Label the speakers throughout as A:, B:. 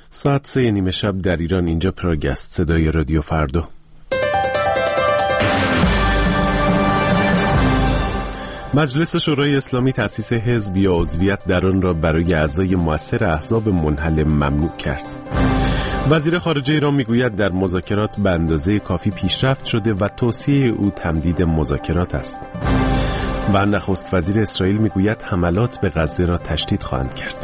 A: ساعت 3:30 شب در ایران. اینجا پراگست، صدای رادیو فردا. مجلس شورای اسلامی تأسیس حزب یا عضویت در آن را برای اعضای مؤثر احزاب منحل ممنوع کرد. وزیر خارجه ایران میگوید در مذاکرات به اندازه کافی پیشرفت شده و توصیه او تمدید مذاکرات است. و نخست وزیر اسرائیل میگوید حملات به غزه را تشدید خواهند کرد.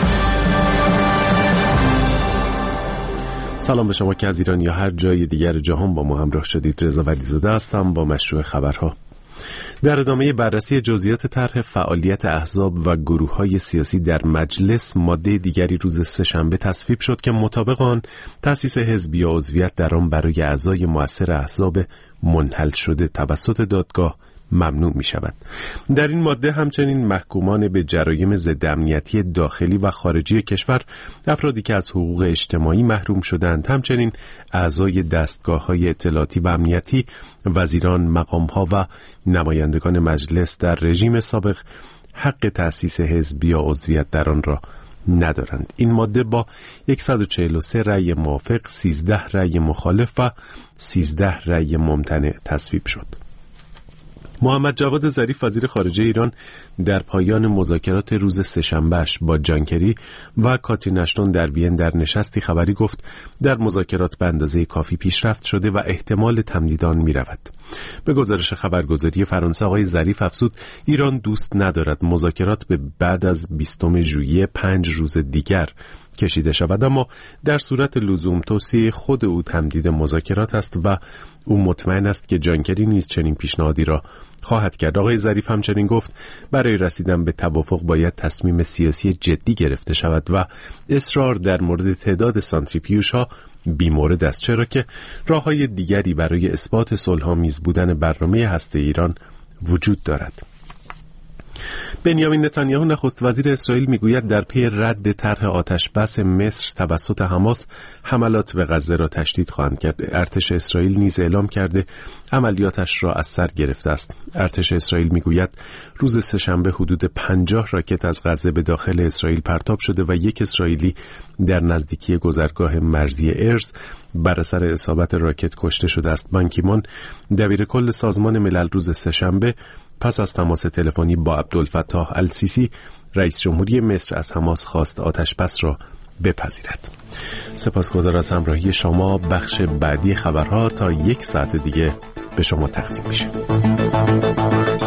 A: سلام به شما که از ایران یا هر جای دیگر جهان با ما همراه شدید. رضا ولیزاده هستم با مشروع خبرها. در ادامه بررسی جزئیات طرح فعالیت احزاب و گروه‌های سیاسی در مجلس، ماده دیگری روز سه‌شنبه تصویب شد که مطابق آن تأسیس حزب یا عضویت در آن برای اعضای مؤثر احزاب منحل شده توسط دادگاه ممنوع می شود. در این ماده همچنین محکومان به جرایم ضد امنیتی داخلی و خارجی کشور، افرادی که از حقوق اجتماعی محروم شدند، همچنین اعضای دستگاه‌های اطلاعاتی و امنیتی، وزیران، مقام‌ها و نمایندگان مجلس در رژیم سابق حق تأسیس حزب یا عضویت در آن را ندارند. این ماده با 143 رأی موافق، 13 رأی مخالف و 13 رأی ممتنع تصویب شد. محمد جواد ظریف وزیر خارجه ایران در پایان مذاکرات روز سه‌شنبه‌اش با جان کری و کاترین اشتون در وین در نشستی خبری گفت در مذاکرات به اندازه کافی پیشرفت شده و احتمال تمدید آن می‌رود. به گزارش خبرگزاری فرانسه آقای ظریف افزود ایران دوست ندارد مذاکرات به بعد از 20 ژوئیه 5 روز دیگر کشیده شود، اما در صورت لزوم توصیه خود او تمدید مذاکرات است و او مطمئن است که جان کری نیز چنین پیشنهادی را خواهد کرد. آقای ظریف همچنین گفت برای رسیدن به توافق باید تصمیم سیاسی جدی گرفته شود و اصرار در مورد تعداد سانتریفیوژها بی‌مورد است، چرا که راه‌های دیگری برای اثبات صلح‌آمیز بودن برنامه هسته ایران وجود دارد. بنیامین نتانیاهو نخست وزیر اسرائیل میگوید در پی رد طرح آتش‌بس مصر توسط حماس حملات به غزه را تشدید خواهند کرد. ارتش اسرائیل نیز اعلام کرده عملیاتش را از سر گرفته است. ارتش اسرائیل میگوید روز سه‌شنبه حدود 50 راکت از غزه به داخل اسرائیل پرتاب شده و یک اسرائیلی در نزدیکی گذرگاه مرزی ارز بر اثر اصابت راکت کشته شده است. بان کی مون دبیرکل سازمان ملل روز سه‌شنبه پس از تماس تلفنی با عبدالفتاح السیسی رئیس جمهوری مصر از حماس خواست آتش‌بس را بپذیرد. سپاسگزار از همراهی شما. بخش بعدی خبرها تا 1 ساعت دیگه به شما تقدیم میشه.